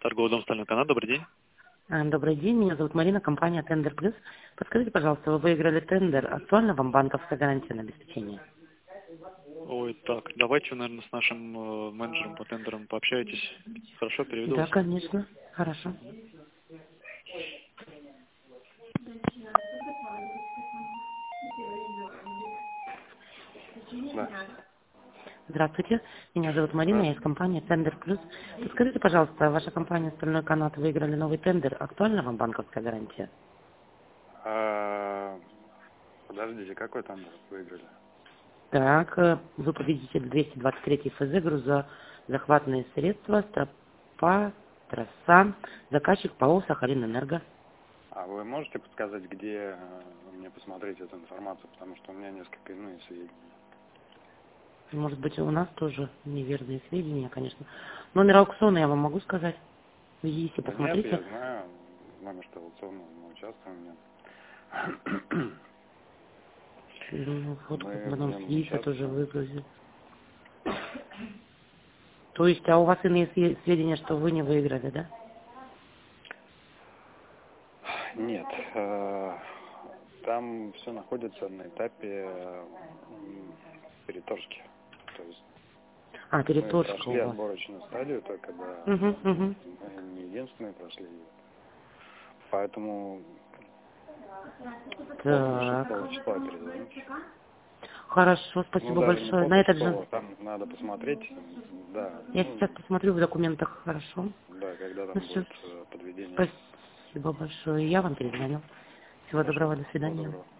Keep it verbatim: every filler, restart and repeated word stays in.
Торговый дом «Стальной канат», добрый день. А, Добрый день, меня зовут Марина, компания Тендер Плюс. Подскажите, пожалуйста, вы выиграли тендер, актуальна вам банковская гарантия на обеспечение? Ой, так, давайте вы, наверное, с нашим э, менеджером по тендерам пообщаетесь. Хорошо, переведу Да, вас. конечно, хорошо. Да. Здравствуйте, меня зовут Марина, я из Здравствуйте. компании Тендер Плюс. Подскажите, пожалуйста, ваша компания «Стальной канат» выиграли новый тендер, актуальна вам банковская гарантия? А, подождите, какой тендер выиграли? Так, э, вы победитель двести двадцать три эф зэ, грузозахватные средства, стропа, трасса, заказчик ПАО «Сахалинэнерго». А вы можете подсказать, где э, мне посмотреть эту информацию, потому что у меня несколько иные сведения. Может быть, у нас тоже неверные сведения, конечно. Номер аукциона я вам могу сказать. Введите, Да нет, я посмотрите. знаю, номер аукционного мы участвуем в нем. Ну, вот Мы в потом нем свидетельство тоже участвуем. выгрузили. То есть, а у вас иные све- сведения, что вы не выиграли, да? Нет, э, там все находится на этапе э, м, переторжки. То есть А, мы переторжка прошли у вас. отборочную стадию, только когда Угу, угу. мы не единственные прошли. Поэтому после Так. шестого числа перезвоните. Хорошо, Ну, спасибо даже не большое. На после этот же... шестого, там надо посмотреть, да, Я ну, сейчас посмотрю в документах, хорошо. да, когда Ну там все, будет э, подведение. спасибо большое. Я вам перезвоню. Всего Хорошо, доброго, до всего свидания. доброго.